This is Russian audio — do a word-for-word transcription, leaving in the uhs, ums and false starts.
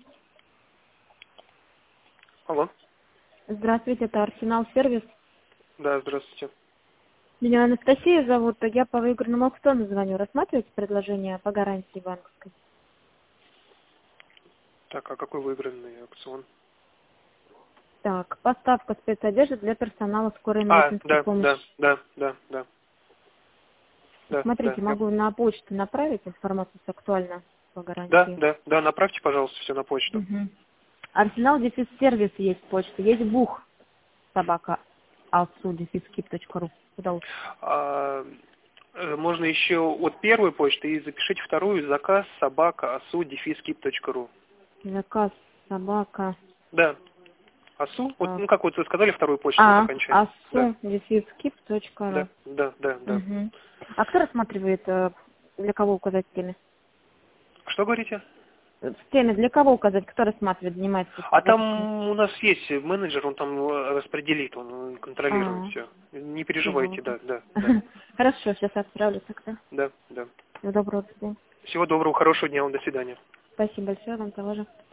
Алло. Здравствуйте, это Арсенал Сервис. Да, здравствуйте. Меня Анастасия зовут, я по выигранному аукциону звоню. Рассматриваете предложение по гарантии банковской? Так, а какой выигранный аукцион? Так, поставка спецодежды для персонала скорой А, медицинской да, помощи. да, да, да, да. Да, да, Смотрите, я- могу на почту направить информацию актуально по да, гарантии. да, да, направьте, пожалуйста, все на почту. Угу. Арсенал дефис сервис есть почта, есть бух собака алсу дефис кип точка ру. Куда лучше? А, э, можно еще от первой почты и запишите вторую: заказ собака асу дефис кип точка ру. Заказ собака. Да, асу, вот, ну Так. как вот вы сказали вторую почту вот А, окончание. Да, асу дефис кип точка ру. да, да, да, да. Угу. А кто рассматривает, э, для кого указать в теме? Что говорите? В теме для кого указать, кто рассматривает, занимается А там закупками? у нас есть менеджер, он там э, распределит, он контролирует А, все. Не переживайте, ясно. да, да, да, Хорошо, сейчас отправлю тогда. да, да. Всего доброго, до свидания. Всего доброго, хорошего дня вам, до свидания. Спасибо большое, вам того же.